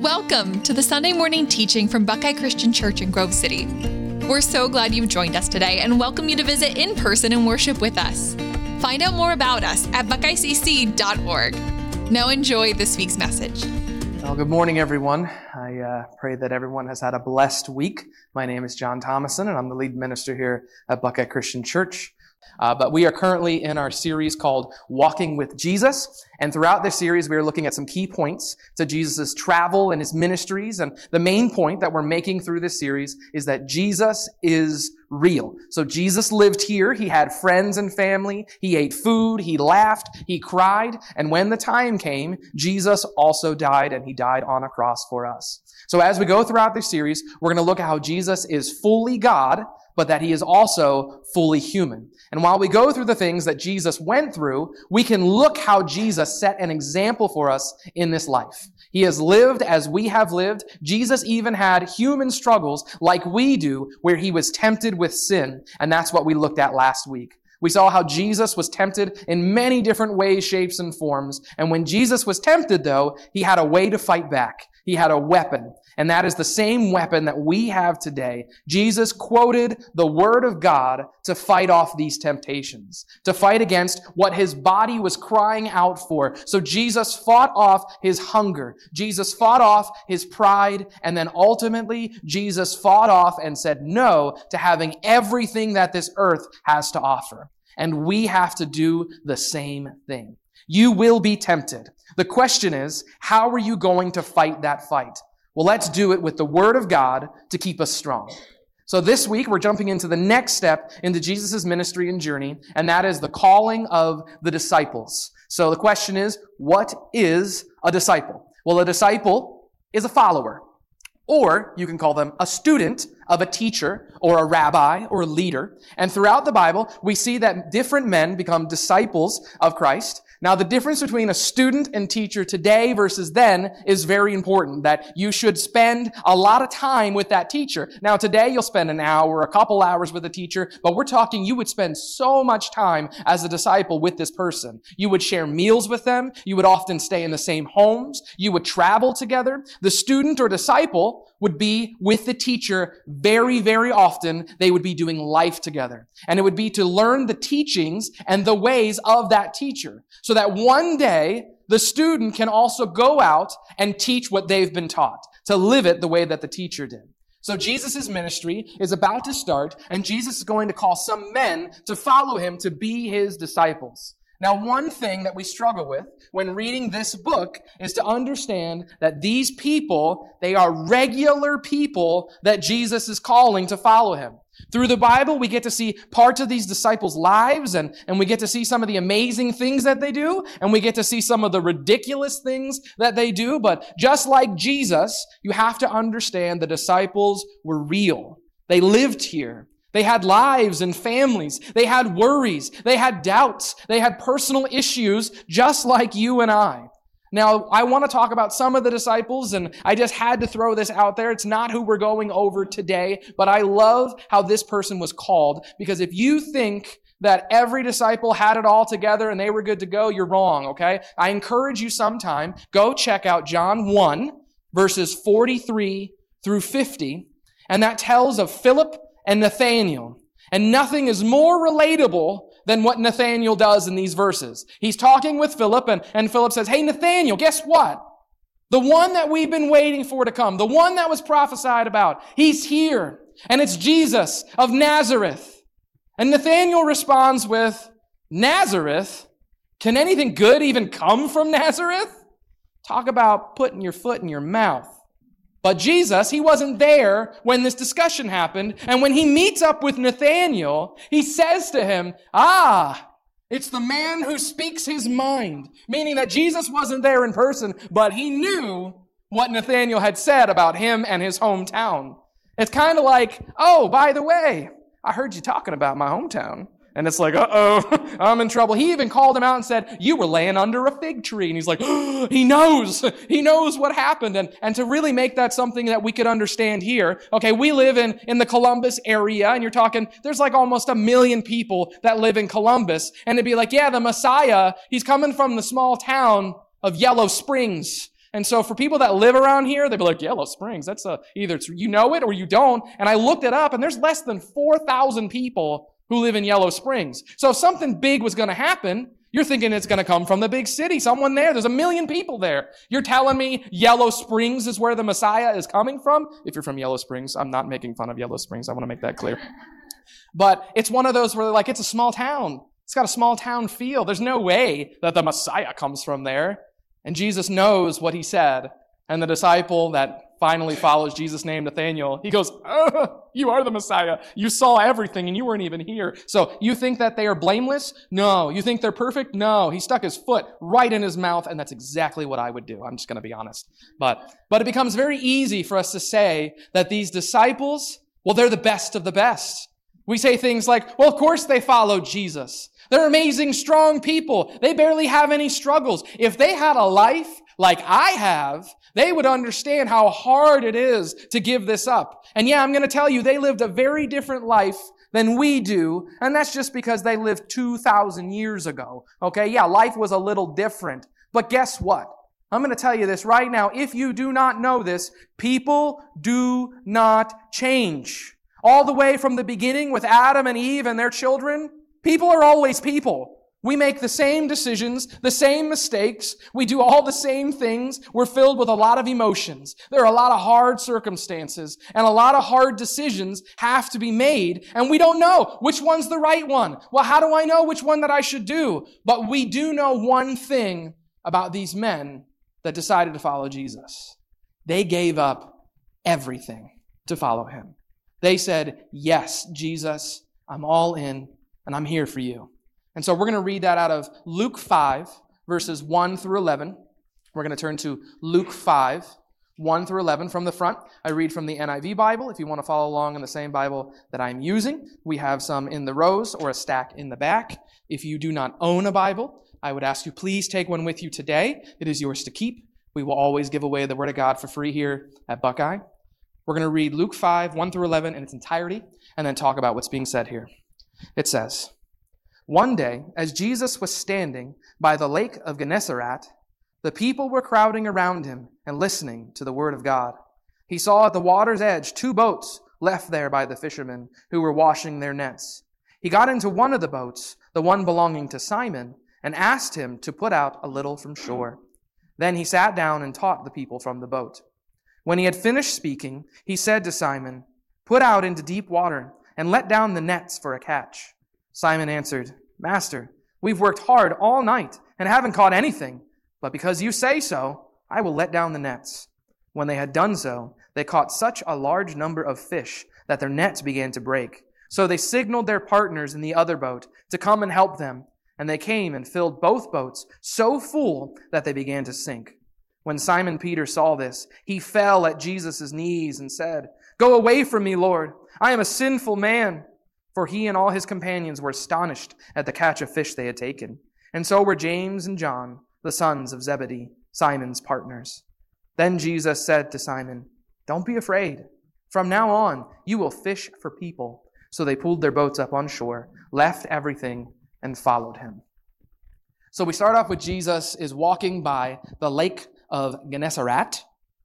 Welcome to the Sunday morning teaching from Buckeye Christian Church in Grove City. We're so glad you've joined us today and welcome you to visit in person and worship with us. Find out more about us at buckeyecc.org. Now enjoy this week's message. Well, good morning, everyone. I pray that everyone has had a blessed week. My name is John Thomason, and I'm the lead minister here at Buckeye Christian Church. But we are currently in our series called Walking with Jesus. And throughout this series, we are looking at some key points to Jesus' travel and his ministries. And the main point that we're making through this series is that Jesus is real. So Jesus lived here. He had friends and family. He ate food. He laughed. He cried. And when the time came, Jesus also died, and he died on a cross for us. So as we go throughout this series, we're going to look at how Jesus is fully God, but that he is also fully human. And while we go through the things that Jesus went through, we can look how Jesus set an example for us in this life. He has lived as we have lived. Jesus even had human struggles like we do, where he was tempted with sin. And that's what we looked at last week. We saw how Jesus was tempted in many different ways, shapes, and forms. And when Jesus was tempted, though, he had a way to fight back. He had a weapon. And that is the same weapon that we have today. Jesus quoted the Word of God to fight off these temptations, to fight against what his body was crying out for. So Jesus fought off his hunger. Jesus fought off his pride. And then ultimately, Jesus fought off and said no to having everything that this earth has to offer. And we have to do the same thing. You will be tempted. The question is, how are you going to fight that fight? Well, let's do it with the Word of God to keep us strong. So this week, we're jumping into the next step into Jesus' ministry and journey, and that is the calling of the disciples. So the question is, what is a disciple? Well, a disciple is a follower, or you can call them a student of a teacher or a rabbi or a leader. And throughout the Bible, we see that different men become disciples of Christ. Now, the difference between a student and teacher today versus then is very important, that you should spend a lot of time with that teacher. Now, today you'll spend an hour, a couple hours with a teacher, but we're talking you would spend so much time as a disciple with this person. You would share meals with them. You would often stay in the same homes. You would travel together. The student or disciple would be with the teacher very, very often. They would be doing life together. And it would be to learn the teachings and the ways of that teacher, so that one day the student can also go out and teach what they've been taught, to live it the way that the teacher did. So Jesus' ministry is about to start, and Jesus is going to call some men to follow him to be his disciples. Now, one thing that we struggle with when reading this book is to understand that these people, they are regular people that Jesus is calling to follow him. Through the Bible, we get to see parts of these disciples' lives, and we get to see some of the amazing things that they do, and we get to see some of the ridiculous things that they do. But just like Jesus, you have to understand the disciples were real. They lived here. They had lives and families. They had worries. They had doubts. They had personal issues just like you and I. Now, I want to talk about some of the disciples, and I just had to throw this out there. It's not who we're going over today, but I love how this person was called, because if you think that every disciple had it all together and they were good to go, you're wrong, okay? I encourage you sometime, go check out John 1, verses 43 through 50, and that tells of Philip and Nathanael. And nothing is more relatable than what Nathanael does in these verses. He's talking with Philip, and Philip says, "Hey, Nathanael, guess what? The one that we've been waiting for to come, the one that was prophesied about, he's here. And it's Jesus of Nazareth." And Nathanael responds with, "Nazareth? Can anything good even come from Nazareth?" Talk about putting your foot in your mouth. But Jesus, he wasn't there when this discussion happened. And when he meets up with Nathanael, he says to him, it's the man who speaks his mind. Meaning that Jesus wasn't there in person, but he knew what Nathanael had said about him and his hometown. It's kind of like, oh, by the way, I heard you talking about my hometown. And it's like, uh-oh, I'm in trouble. He even called him out and said, you were laying under a fig tree. And he's like, oh, he knows what happened. And to really make that something that we could understand here, okay, we live in the Columbus area, and you're talking, there's like almost 1 million people that live in Columbus. And it'd be like, yeah, the Messiah, he's coming from the small town of Yellow Springs. And so for people that live around here, they'd be like, Yellow Springs, that's either you know it or you don't. And I looked it up, and there's less than 4,000 people who live in Yellow Springs. So if something big was going to happen, you're thinking it's going to come from the big city, someone there. There's 1 million people there. You're telling me Yellow Springs is where the Messiah is coming from? If you're from Yellow Springs, I'm not making fun of Yellow Springs. I want to make that clear. But it's one of those where like, it's a small town. It's got a small town feel. There's no way that the Messiah comes from there. And Jesus knows what he said. And the disciple that finally follows Jesus' name, Nathanael, he goes, you are the Messiah. You saw everything and you weren't even here. So you think that they are blameless? No. You think they're perfect? No. He stuck his foot right in his mouth, and that's exactly what I would do. I'm just going to be honest. But it becomes very easy for us to say that these disciples, well, they're the best of the best. We say things like, well, of course they followed Jesus. They're amazing, strong people. They barely have any struggles. If they had a life like I have, they would understand how hard it is to give this up. And yeah, I'm going to tell you, they lived a very different life than we do, and that's just because they lived 2,000 years ago. Okay, yeah, life was a little different. But guess what? I'm going to tell you this right now. If you do not know this, people do not change. All the way from the beginning with Adam and Eve and their children, people are always people. We make the same decisions, the same mistakes. We do all the same things. We're filled with a lot of emotions. There are a lot of hard circumstances, and a lot of hard decisions have to be made, and we don't know which one's the right one. Well, how do I know which one that I should do? But we do know one thing about these men that decided to follow Jesus. They gave up everything to follow him. They said, yes, Jesus, I'm all in, and I'm here for you. And so we're going to read that out of Luke 5, verses 1 through 11. We're going to turn to Luke 5, 1 through 11 from the front. I read from the NIV Bible. If you want to follow along in the same Bible that I'm using, we have some in the rows or a stack in the back. If you do not own a Bible, I would ask you please take one with you today. It is yours to keep. We will always give away the Word of God for free here at Buckeye. We're going to read Luke 5, 1 through 11 in its entirety, and then talk about what's being said here. It says, one day, as Jesus was standing by the lake of Gennesaret, the people were crowding around him and listening to the word of God. He saw at the water's edge 2 boats left there by the fishermen who were washing their nets. He got into one of the boats, the one belonging to Simon, and asked him to put out a little from shore. Then he sat down and taught the people from the boat. When he had finished speaking, he said to Simon, "Put out into deep water and let down the nets for a catch." Simon answered, "Master, we've worked hard all night and haven't caught anything, but because you say so, I will let down the nets." When they had done so, they caught such a large number of fish that their nets began to break. So they signaled their partners in the other boat to come and help them, and they came and filled both boats so full that they began to sink. When Simon Peter saw this, he fell at Jesus' knees and said, "Go away from me, Lord. I am a sinful man." For he and all his companions were astonished at the catch of fish they had taken. And so were James and John, the sons of Zebedee, Simon's partners. Then Jesus said to Simon, "Don't be afraid. From now on, you will fish for people." So they pulled their boats up on shore, left everything, and followed him. So we start off with Jesus is walking by the lake of Gennesaret,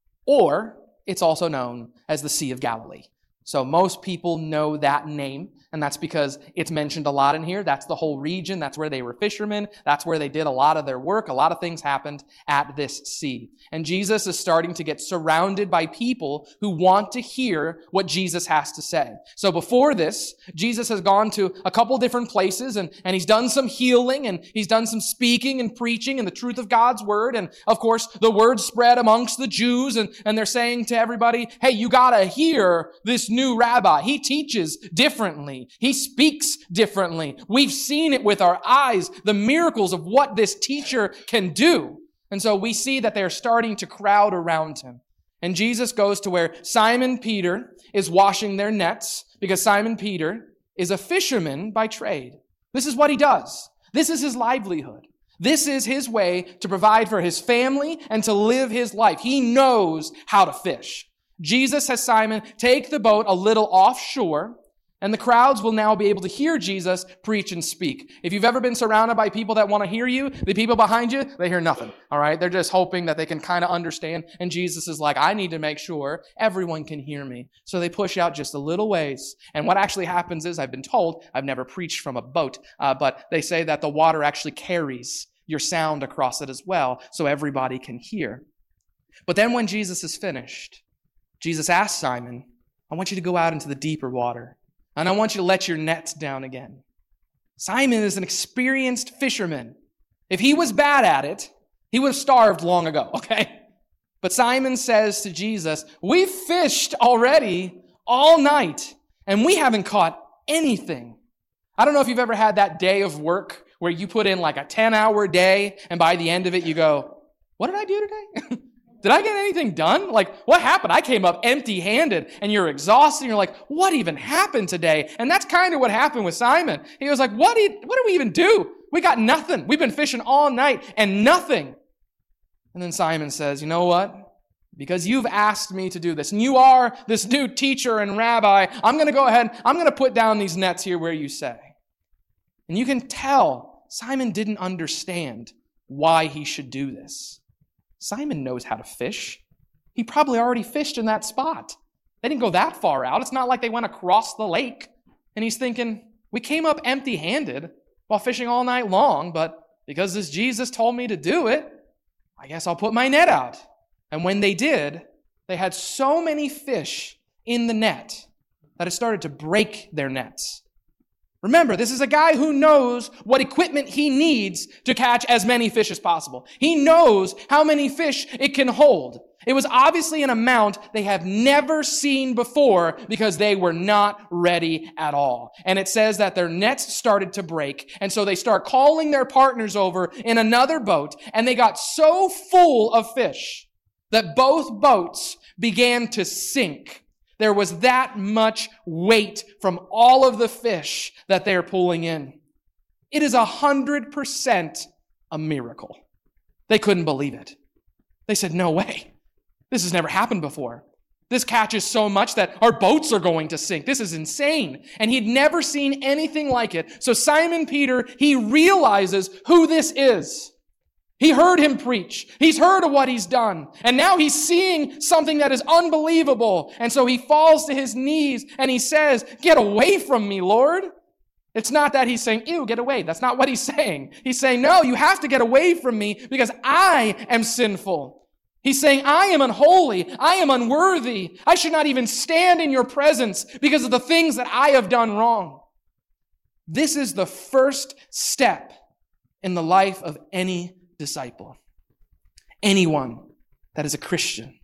or it's also known as the Sea of Galilee. So most people know that name, and that's because it's mentioned a lot in here. That's the whole region. That's where they were fishermen. That's where they did a lot of their work. A lot of things happened at this sea. And Jesus is starting to get surrounded by people who want to hear what Jesus has to say. So before this, Jesus has gone to a couple different places, and he's done some healing, and he's done some speaking and preaching and the truth of God's word. And of course, the word spread amongst the Jews, and they're saying to everybody, "Hey, you gotta hear this new rabbi. He teaches differently. He speaks differently. We've seen it with our eyes, the miracles of what this teacher can do." And so we see that they're starting to crowd around him. And Jesus goes to where Simon Peter is washing their nets, because Simon Peter is a fisherman by trade. This is what he does. This is his livelihood. This is his way to provide for his family and to live his life. He knows how to fish. Jesus has Simon take the boat a little offshore, And the crowds will now be able to hear Jesus preach and speak. If you've ever been surrounded by people that want to hear you, the people behind you, they hear nothing, all right? They're just hoping that they can kind of understand. And Jesus is like, I need to make sure everyone can hear me. So they push out just a little ways. And what actually happens is, I've been told, I've never preached from a boat, but they say that the water actually carries your sound across it as well, so everybody can hear. But then when Jesus is finished, Jesus asks Simon, I want you to go out into the deeper water. And I want you to let your nets down again. Simon is an experienced fisherman. If he was bad at it, he would have starved long ago, okay? But Simon says to Jesus, we've fished already all night, and we haven't caught anything. I don't know if you've ever had that day of work where you put in like a 10-hour day, and by the end of it you go, what did I do today? Did I get anything done? Like, what happened? I came up empty-handed, and you're exhausted, and you're like, what even happened today? And that's kind of what happened with Simon. He was like, what did we even do? We got nothing. We've been fishing all night, and nothing. And then Simon says, you know what? Because you've asked me to do this, and you are this new teacher and rabbi, I'm going to go ahead, I'm going to put down these nets here where you say. And you can tell Simon didn't understand why he should do this. Simon knows how to fish. He probably already fished in that spot. They didn't go that far out. It's not like they went across the lake. And he's thinking, we came up empty-handed while fishing all night long, but because this Jesus told me to do it, I guess I'll put my net out. And when they did, they had so many fish in the net that it started to break their nets. Remember, this is a guy who knows what equipment he needs to catch as many fish as possible. He knows how many fish it can hold. It was obviously an amount they have never seen before because they were not ready at all. And it says that their nets started to break. And so they start calling their partners over in another boat. And they got so full of fish that both boats began to sink. There was that much weight from all of the fish that they're pulling in. It is 100% a miracle. They couldn't believe it. They said, no way. This has never happened before. This catches so much that our boats are going to sink. This is insane. And he'd never seen anything like it. So Simon Peter, he realizes who this is. He heard him preach. He's heard of what he's done. And now he's seeing something that is unbelievable. And so he falls to his knees and he says, get away from me, Lord. It's not that he's saying, ew, get away. That's not what he's saying. He's saying, no, you have to get away from me because I am sinful. He's saying, I am unholy. I am unworthy. I should not even stand in your presence because of the things that I have done wrong. This is the first step in the life of any disciple, anyone that is a Christian,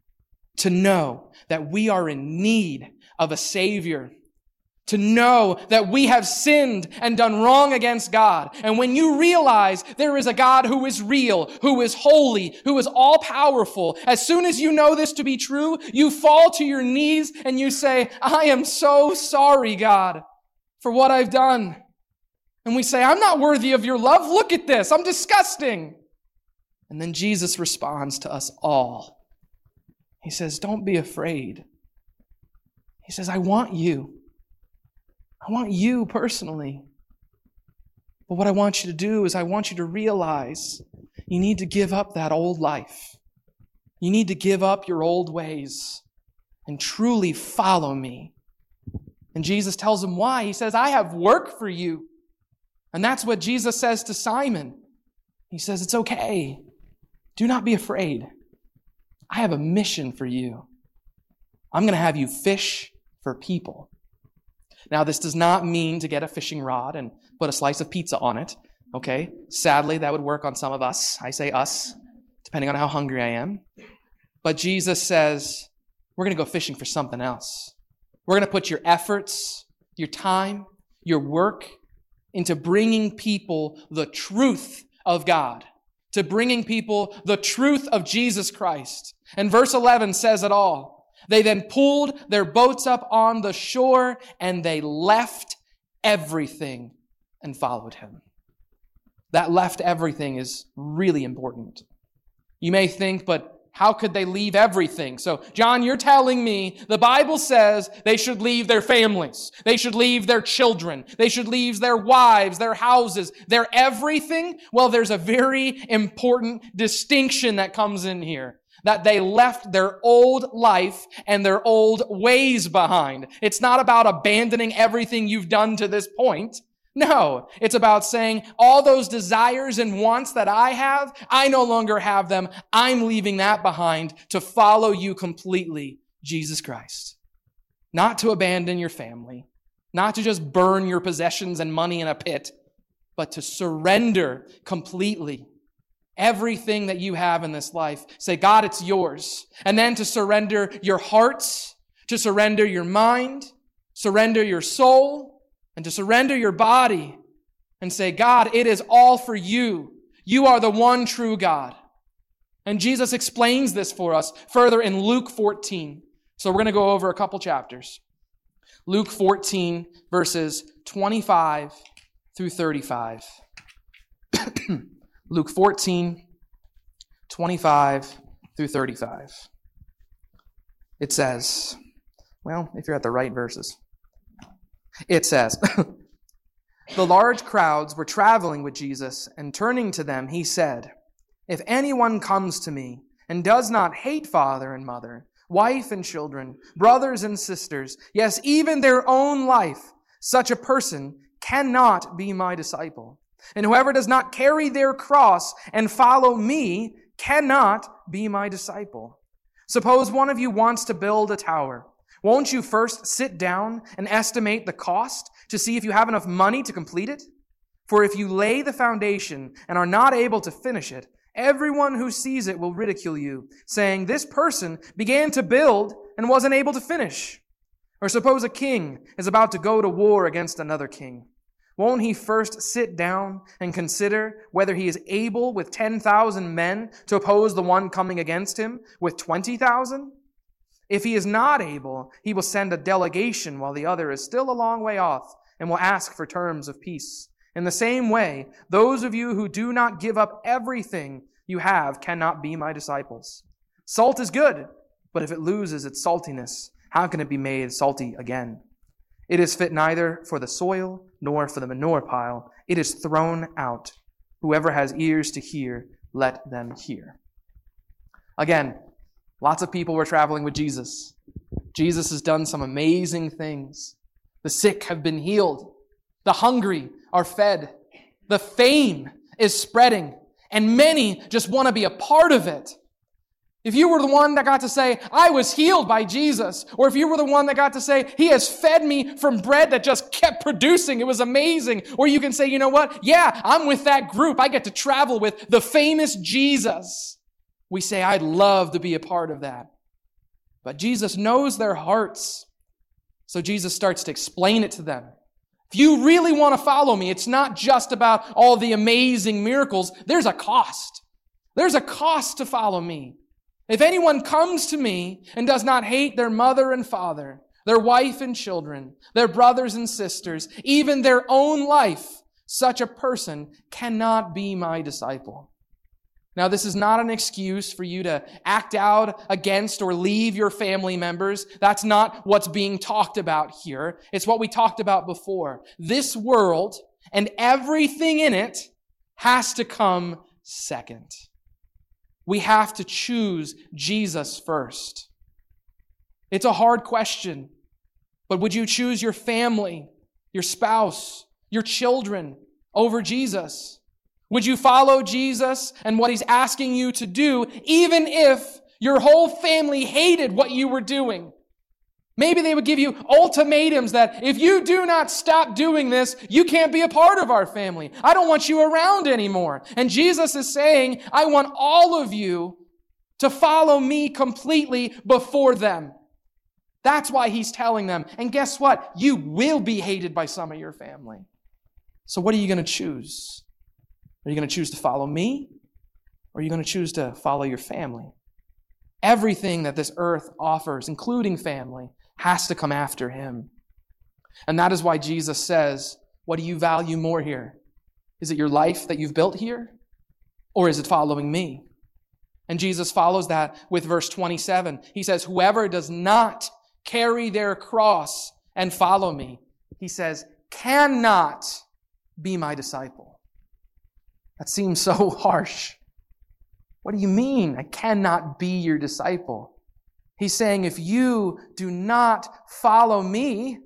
to know that we are in need of a Savior, to know that we have sinned and done wrong against God. And when you realize there is a God who is real, who is holy, who is all-powerful, as soon as you know this to be true, you fall to your knees and you say, I am so sorry, God, for what I've done. And we say, I'm not worthy of your love. Look at this. I'm disgusting. And then Jesus responds to us all. He says, don't be afraid. He says, I want you. I want you personally. But what I want you to do is I want you to realize you need to give up that old life. You need to give up your old ways and truly follow me. And Jesus tells him why. He says, I have work for you. And that's what Jesus says to Simon. He says, it's okay. Do not be afraid. I have a mission for you. I'm going to have you fish for people. Now, this does not mean to get a fishing rod and put a slice of pizza on it. Okay? Sadly, that would work on some of us. I say us, depending on how hungry I am. But Jesus says, we're going to go fishing for something else. We're going to put your efforts, your time, your work into bringing people the truth of God, to bringing people the truth of Jesus Christ. And verse 11 says it all. They then pulled their boats up on the shore and they left everything and followed him. That left everything is really important. You may think, but How could they leave everything? So, John, you're telling me the Bible says they should leave their families. They should leave their children. They should leave their wives, their houses, their everything? Well, there's a very important distinction that comes in here. That they left their old life and their old ways behind. It's not about abandoning everything you've done to this point. No, it's about saying all those desires and wants that I have, I no longer have them. I'm leaving that behind to follow you completely, Jesus Christ. Not to abandon your family, not to just burn your possessions and money in a pit, but to surrender completely everything that you have in this life. Say, God, it's yours. And then to surrender your hearts, to surrender your mind, surrender your soul, and to surrender your body and say, God, it is all for you. You are the one true God. And Jesus explains this for us further in Luke 14. So we're going to go over a couple chapters. Luke 14, verses 25 through 35. Luke 14, 25 through 35. It says, well, if you're at the right verses. It says, the large crowds were traveling with Jesus, and turning to them, he said, if anyone comes to me and does not hate father and mother, wife and children, brothers and sisters, yes, even their own life, such a person cannot be my disciple. And whoever does not carry their cross and follow me cannot be my disciple. Suppose one of you wants to build a tower. Won't you first sit down and estimate the cost to see if you have enough money to complete it? For if you lay the foundation and are not able to finish it, everyone who sees it will ridicule you, saying, this person began to build and wasn't able to finish. Or suppose a king is about to go to war against another king. Won't he first sit down and consider whether he is able with 10,000 men to oppose the one coming against him with 20,000? If he is not able, he will send a delegation while the other is still a long way off and will ask for terms of peace. In the same way, those of you who do not give up everything you have cannot be my disciples. Salt is good, but if it loses its saltiness, how can it be made salty again? It is fit neither for the soil nor for the manure pile. It is thrown out. Whoever has ears to hear, let them hear. Again, lots of people were traveling with Jesus. Jesus has done some amazing things. The sick have been healed. The hungry are fed. The fame is spreading. And many just want to be a part of it. If you were the one that got to say, I was healed by Jesus, or if you were the one that got to say, he has fed me from bread that just kept producing, it was amazing. Or you can say, you know what? Yeah, I'm with that group. I get to travel with the famous Jesus. We say, I'd love to be a part of that. But Jesus knows their hearts. So Jesus starts to explain it to them. If you really want to follow me, it's not just about all the amazing miracles. There's a cost. There's a cost to follow me. If anyone comes to me and does not hate their mother and father, their wife and children, their brothers and sisters, even their own life, such a person cannot be my disciple. Now, this is not an excuse for you to act out against or leave your family members. That's not what's being talked about here. It's what we talked about before. This world and everything in it has to come second. We have to choose Jesus first. It's a hard question, but would you choose your family, your spouse, your children over Jesus? Would you follow Jesus and what he's asking you to do, even if your whole family hated what you were doing? Maybe they would give you ultimatums that if you do not stop doing this, you can't be a part of our family. I don't want you around anymore. And Jesus is saying, I want all of you to follow me completely before them. That's why he's telling them. And guess what? You will be hated by some of your family. So what are you going to choose? Are you going to choose to follow me? Or are you going to choose to follow your family? Everything that this earth offers, including family, has to come after him. And that is why Jesus says, what do you value more here? Is it your life that you've built here? Or is it following me? And Jesus follows that with verse 27. He says, whoever does not carry their cross and follow me, he says, cannot be my disciple. That seems so harsh. What do you mean, I cannot be your disciple? He's saying, if you do not follow me,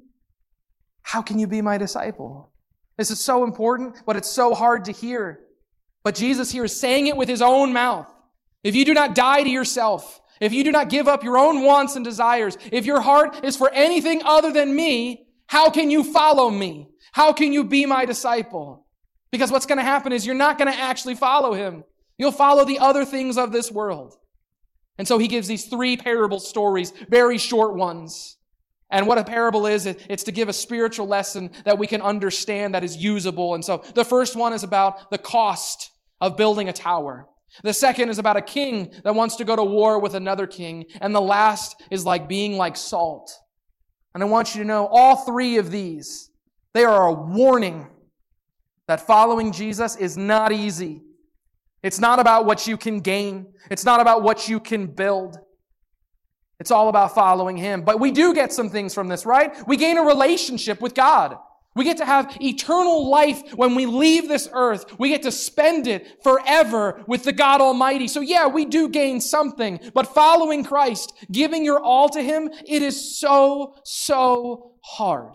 how can you be my disciple? This is so important, but it's so hard to hear. But Jesus here is saying it with his own mouth. If you do not die to yourself, if you do not give up your own wants and desires, if your heart is for anything other than me, how can you follow me? How can you be my disciple? Because what's going to happen is you're not going to actually follow him. You'll follow the other things of this world. And so he gives these 3 parable stories, very short ones. And what a parable is, it's to give a spiritual lesson that we can understand that is usable. And so the first one is about the cost of building a tower. The second is about a king that wants to go to war with another king. And the last is like being like salt. And I want you to know all 3 of these, they are a warning that following Jesus is not easy. It's not about what you can gain. It's not about what you can build. It's all about following him. But we do get some things from this, right? We gain a relationship with God. We get to have eternal life when we leave this earth. We get to spend it forever with the God Almighty. So yeah, we do gain something. But following Christ, giving your all to him, it is so, so hard.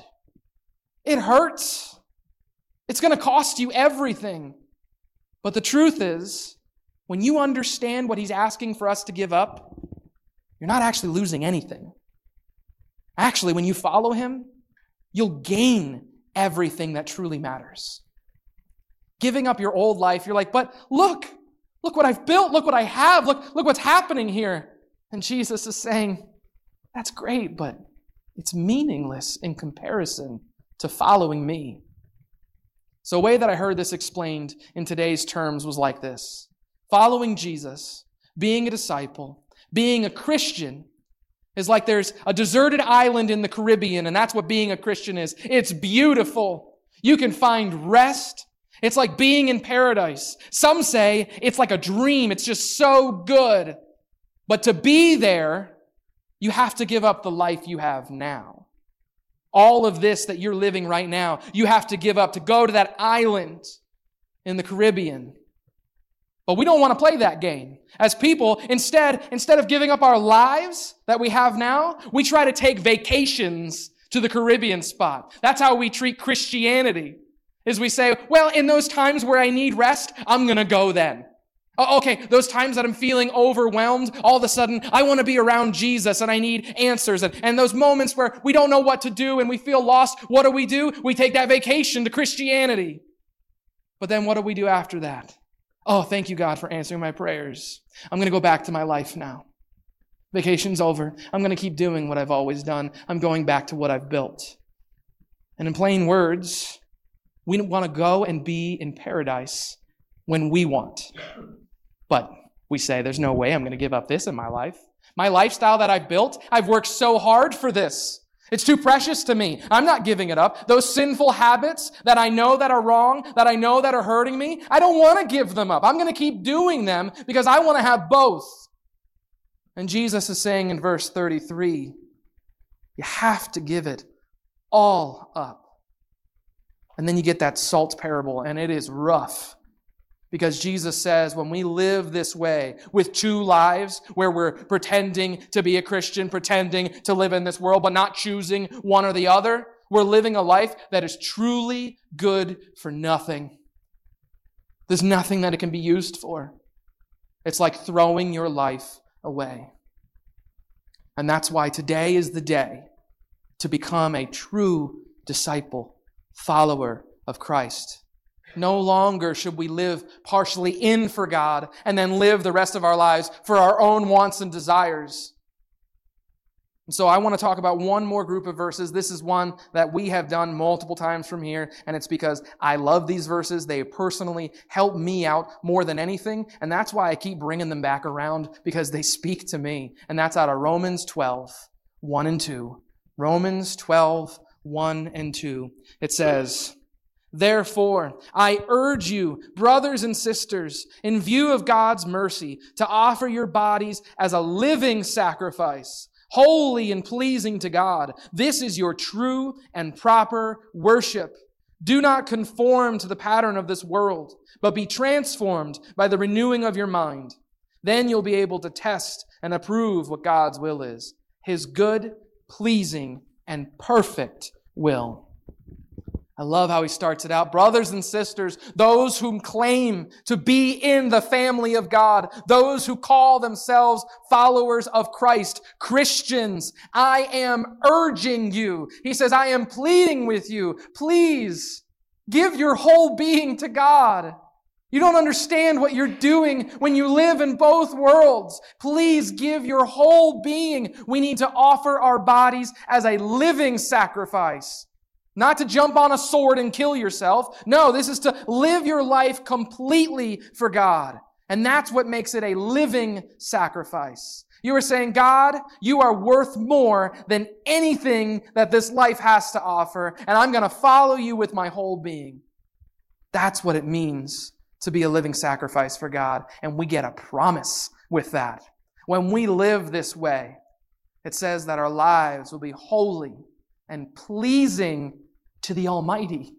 It hurts. It's going to cost you everything. But the truth is, when you understand what he's asking for us to give up, you're not actually losing anything. Actually, when you follow him, you'll gain everything that truly matters. Giving up your old life, you're like, but look what I've built, look what I have, look what's happening here. And Jesus is saying, that's great, but it's meaningless in comparison to following me. So a way that I heard this explained in today's terms was like this. Following Jesus, being a disciple, being a Christian is like there's a deserted island in the Caribbean, and that's what being a Christian is. It's beautiful. You can find rest. It's like being in paradise. Some say it's like a dream. It's just so good. But to be there, you have to give up the life you have now. All of this that you're living right now, you have to give up to go to that island in the Caribbean. But we don't want to play that game. As people, instead of giving up our lives that we have now, we try to take vacations to the Caribbean spot. That's how we treat Christianity. Is we say, well, in those times where I need rest, I'm going to go then. Okay, those times that I'm feeling overwhelmed, all of a sudden, I want to be around Jesus and I need answers. And those moments where we don't know what to do and we feel lost, what do? We take that vacation to Christianity. But then what do we do after that? Oh, thank you, God, for answering my prayers. I'm going to go back to my life now. Vacation's over. I'm going to keep doing what I've always done. I'm going back to what I've built. And in plain words, we want to go and be in paradise when we want. But we say, there's no way I'm going to give up this in my life. My lifestyle that I've built, I've worked so hard for this. It's too precious to me. I'm not giving it up. Those sinful habits that I know that are wrong, that I know that are hurting me, I don't want to give them up. I'm going to keep doing them because I want to have both. And Jesus is saying in verse 33, you have to give it all up. And then you get that salt parable, and it is rough. Because Jesus says when we live this way with 2 lives where we're pretending to be a Christian, pretending to live in this world, but not choosing one or the other, we're living a life that is truly good for nothing. There's nothing that it can be used for. It's like throwing your life away. And that's why today is the day to become a true disciple, follower of Christ. No longer should we live partially in for God and then live the rest of our lives for our own wants and desires. And so I want to talk about one more group of verses. This is one that we have done multiple times from here, and it's because I love these verses. They personally help me out more than anything, and that's why I keep bringing them back around, because they speak to me. And that's out of Romans 12, 1 and 2. Romans 12, 1 and 2. It says, Therefore, I urge you, brothers and sisters, in view of God's mercy, to offer your bodies as a living sacrifice, holy and pleasing to God. This is your true and proper worship. Do not conform to the pattern of this world, but be transformed by the renewing of your mind. Then you'll be able to test and approve what God's will is, His good, pleasing, and perfect will. I love how he starts it out. Brothers and sisters, those who claim to be in the family of God, those who call themselves followers of Christ, Christians, I am urging you. He says, I am pleading with you. Please give your whole being to God. You don't understand what you're doing when you live in both worlds. Please give your whole being. We need to offer our bodies as a living sacrifice. Not to jump on a sword and kill yourself. No, this is to live your life completely for God. And that's what makes it a living sacrifice. You are saying, God, you are worth more than anything that this life has to offer, and I'm going to follow you with my whole being. That's what it means to be a living sacrifice for God. And we get a promise with that. When we live this way, it says that our lives will be holy and pleasing to the Almighty,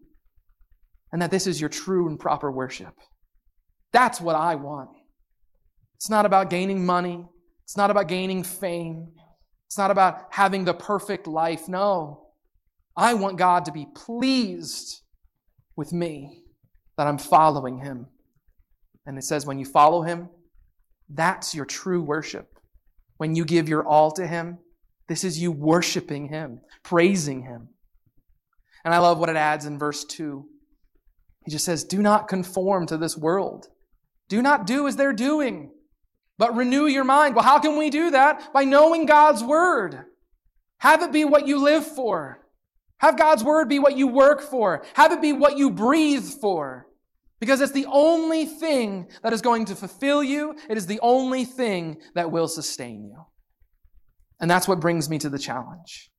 and that this is your true and proper worship. That's what I want. It's not about gaining money. It's not about gaining fame. It's not about having the perfect life. No. I want God to be pleased with me, that I'm following Him. And it says when you follow Him, that's your true worship. When you give your all to Him, this is you worshiping Him, praising Him. And I love what it adds in verse 2. He just says, do not conform to this world. Do not do as they're doing, but renew your mind. Well, how can we do that? By knowing God's Word. Have it be what you live for. Have God's Word be what you work for. Have it be what you breathe for. Because it's the only thing that is going to fulfill you. It is the only thing that will sustain you. And that's what brings me to the challenge.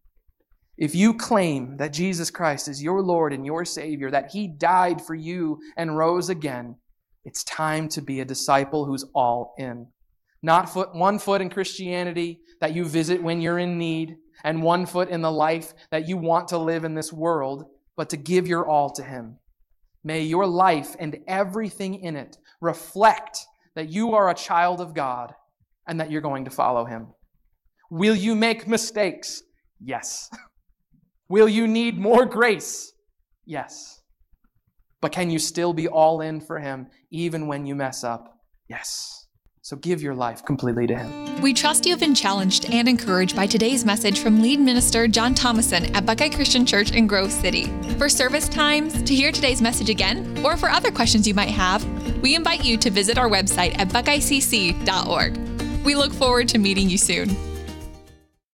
If you claim that Jesus Christ is your Lord and your Savior, that He died for you and rose again, it's time to be a disciple who's all in. Not one foot in Christianity that you visit when you're in need, and one foot in the life that you want to live in this world, but to give your all to Him. May your life and everything in it reflect that you are a child of God and that you're going to follow Him. Will you make mistakes? Yes. Will you need more grace? Yes. But can you still be all in for Him even when you mess up? Yes. So give your life completely to Him. We trust you have been challenged and encouraged by today's message from lead minister John Thomason at Buckeye Christian Church in Grove City. For service times, to hear today's message again, or for other questions you might have, we invite you to visit our website at buckeyecc.org. We look forward to meeting you soon.